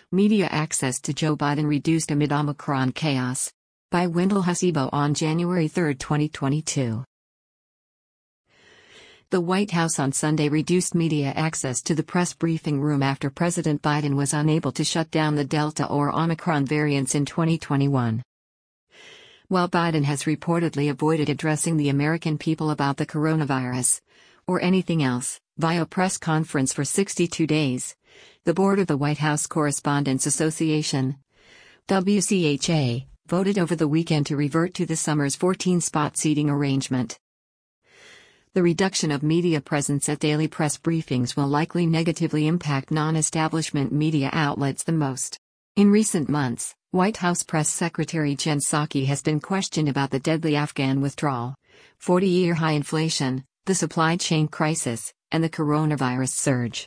Media access to Joe Biden reduced amid Omicron chaos. By Wendell Husibo on January 3, 2022. The White House on Sunday reduced media access to the press briefing room after President Biden was unable to shut down the Delta or Omicron variants in 2021. While Biden has reportedly avoided addressing the American people about the coronavirus, or anything else, via press conference for 62 days, the board of the White House Correspondents Association, WCHA, voted over the weekend to revert to the summer's 14-spot seating arrangement. The reduction of media presence at daily press briefings will likely negatively impact non-establishment media outlets the most. In recent months, White House Press Secretary Jen Psaki has been questioned about the deadly Afghan withdrawal, 40-year high inflation, the supply chain crisis, and the coronavirus surge.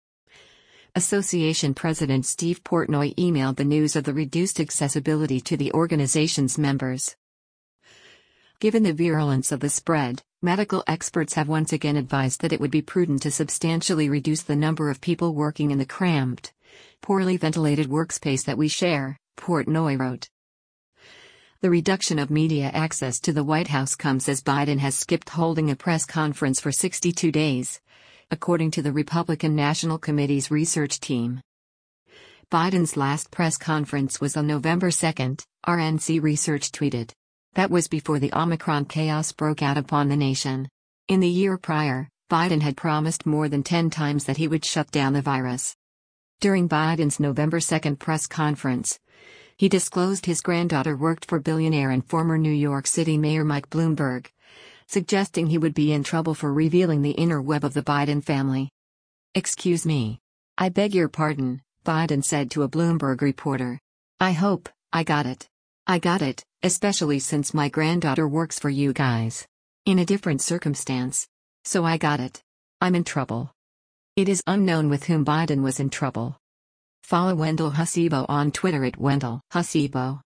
Association President Steve Portnoy emailed the news of the reduced accessibility to the organization's members. Given the virulence of the spread, medical experts have once again advised that it would be prudent to substantially reduce the number of people working in the cramped, poorly ventilated workspace that we share, Portnoy wrote. The reduction of media access to the White House comes as Biden has skipped holding a press conference for 62 days, according to the Republican National Committee's research team. Biden's last press conference was on November 2, RNC Research tweeted. That was before the Omicron chaos broke out upon the nation. In the year prior, Biden had promised more than 10 times that he would shut down the virus. During Biden's November 2 press conference, he disclosed his granddaughter worked for billionaire and former New York City Mayor Mike Bloomberg, suggesting he would be in trouble for revealing the inner web of the Biden family. "Excuse me. I beg your pardon," Biden said to a Bloomberg reporter. "I hope I got it. I got it, especially since my granddaughter works for you guys. In a different circumstance. So I got it. I'm in trouble." It is unknown with whom Biden was in trouble. Follow Wendell Husibo on Twitter at Wendell Husibo.